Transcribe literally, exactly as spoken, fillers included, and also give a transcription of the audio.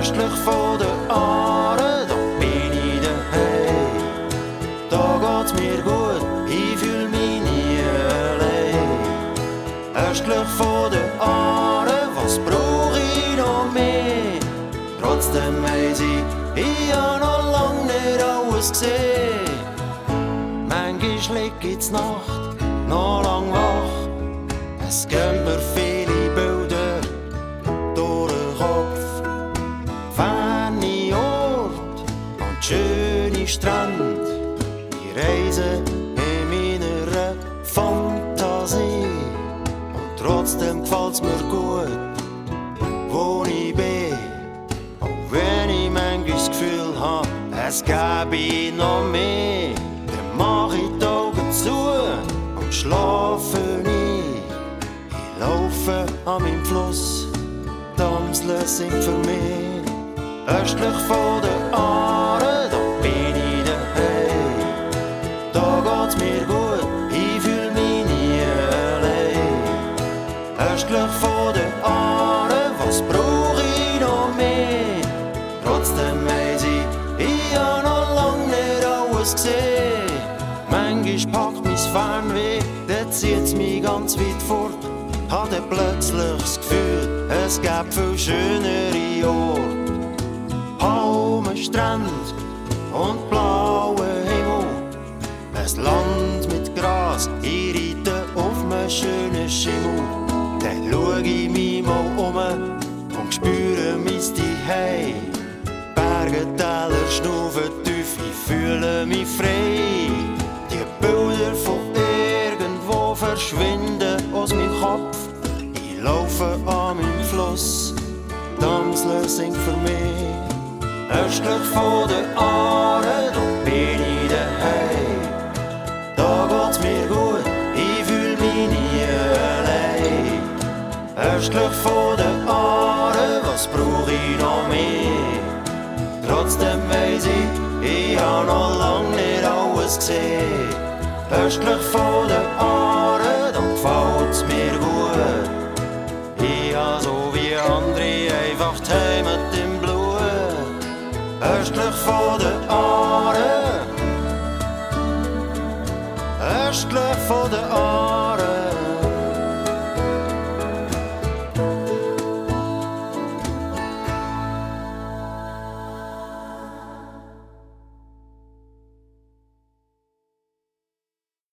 Östlich von der Aare, da bin ich daheim. Da geht's mir gut, ich fühl mich nie allein. Östlich von der Aare, was brauch ich noch mehr? Trotzdem weiss ich, ich hab noch lang nicht alles gesehen. Manchmal lieg ich in Nacht noch lang wach. Es gehen mir viele Bilder durch den Kopf. Ferne Orte und schöne Strände, die reisen in meiner Fantasie. Und trotzdem gefällt's mir gut, wo ich bin. Auch wenn ich manchmal das Gefühl hab, es gäbe noch mehr. Dann mach ich die Augen zu und schlafe nicht. Ich laufe an meinem Fluss, die Amsel singt für mich. Östlich von der Aare, da bin ich daheim. Da geht's mir gut, ich fühl mich nie allein. Östlich von der Aare, was brauch ich noch mehr? Trotzdem weiss ich, ich hab noch lang nicht alles gesehen. Manchmal packt mein Fernweh, dann zieht's mich ganz weit fort. Hab dann plötzlich das Gefühl, es gäbe viel schönere Orte. Palmen, Strände und blaue Himmel. Ein Land mit Gras, ich reite auf einem schönen Schimmel. Dann schau ich mich mal um und spüre mein Zuhause. Berge, Täler, Schnaufen tief, ich fühle mich frei. Die Bilder von irgendwo verschwinden aus meinem Kopf. Ich laufe an meinem Fluss, die Amsel singt für mich. Östlich von der Aare, da bin ich daheim. Da geht's mir gut, ich fühl mich nie allein. Östlich von der Aare, was brauch ich noch mehr? Trotzdem weiss ich, ich hab noch lang nicht alles gesehen. Östlich von der Aare, da gefällt's mir gut. Ich hab so wie andere einfach die Heimat im Blut. Östlich von der Aare, östlich von der Aare.